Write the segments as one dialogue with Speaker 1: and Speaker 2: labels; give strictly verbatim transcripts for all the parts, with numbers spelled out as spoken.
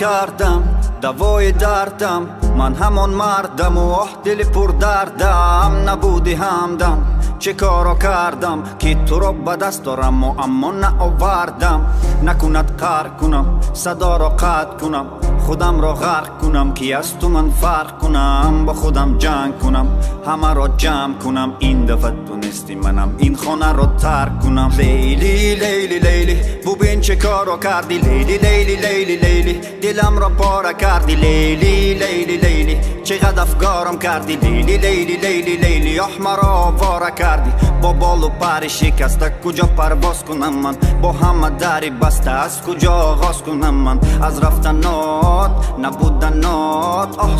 Speaker 1: کردم دوای دردم، من همون مردم و آه دل پر دردم. نبودی همدم چه کارو کردم که تو رو به دست دارم و اما نآوردم. نکند کار کنم صدا رو قطع کنم، خودم رو غرق کنم که از تو من فرق کنم. با خودم جنگ کنم همه رو جمع کنم، این دفعه تو نیستی منم این خانه رو ترک کنم. لیلی لیلی لیلی ببین چه کارو کردی، لیلی لیلی لیلی لیلی دلم رو پاره کردی. لیلی لیلی لیلی چقدر افکارم کردی، لیلی لیلی لیلی لیلی احمر رو آواره کردی. با بال و پر شکسته کجا پرواز کنم من، با همه دری بسته از کجا آغاز کنم من. از رفتنات نبودنات آه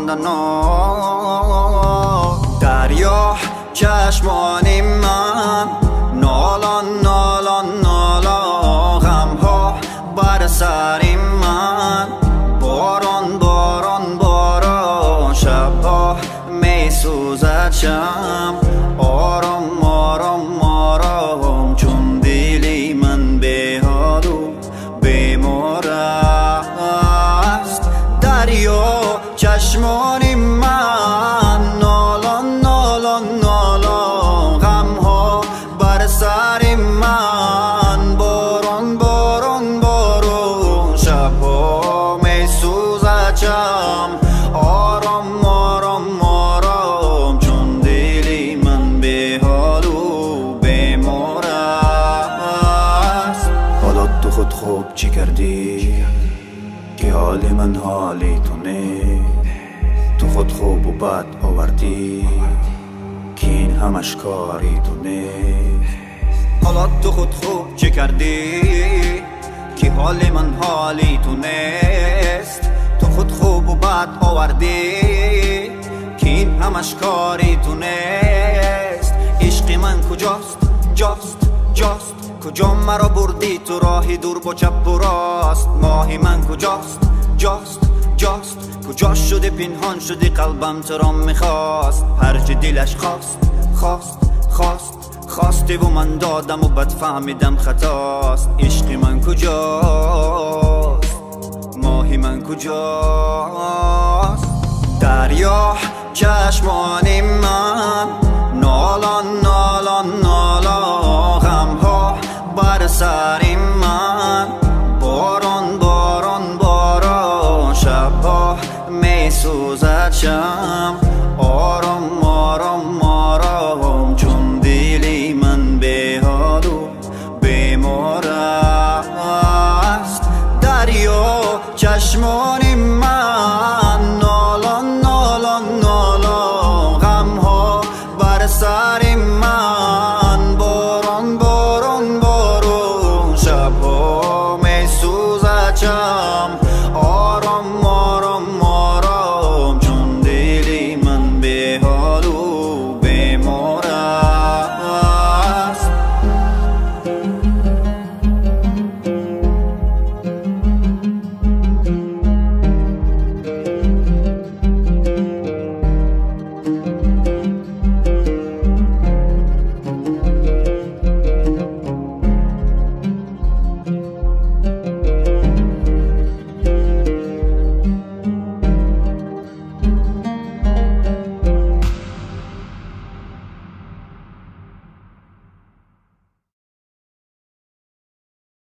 Speaker 1: سوزاندنات. دریا چشمان من نالان نالان نالان، غم ها بر سر من باران باران باران. شبها می سوزد شم آرام آرام آرام، چون دلی من به حال و بیمار است. دریا چشمان من نالان نالان نالان، غم ها بر سر من باران باران باران. شبها می سوزد شم آرام آرام آرام، چون دلی من به حال و بیمار است. حالا تو خود خوب چی کردی که حال من حالی تو نیست؟ تو خود خوب و بد آوردی که این همش کاری تو نیست. حالا تو خود خوب چی کردی که حال من حالی تو نیست؟ تو خود خوب و بد آوردی که این همش کاری تو نیست. عشق من کجاست جاست جاست، کجا مرا بردی تو راهی دور با چپ و راست. ماهی من کجاست جاست جاست، کجا شده پنهان شدی قلبم تو را میخواست. هرچی دلش خواست خواست خواست خواستی و من دادم و بد فهمیدم خطاست. عشق من کجاست ماهی من کجاست. دریا چشمان من نالان نالان نالان، غم ها بر سر من باران باران باران. شبها می سوزد شم آرام آرام آرام، چون دلی من به حال و بیمار است. دریا چشمان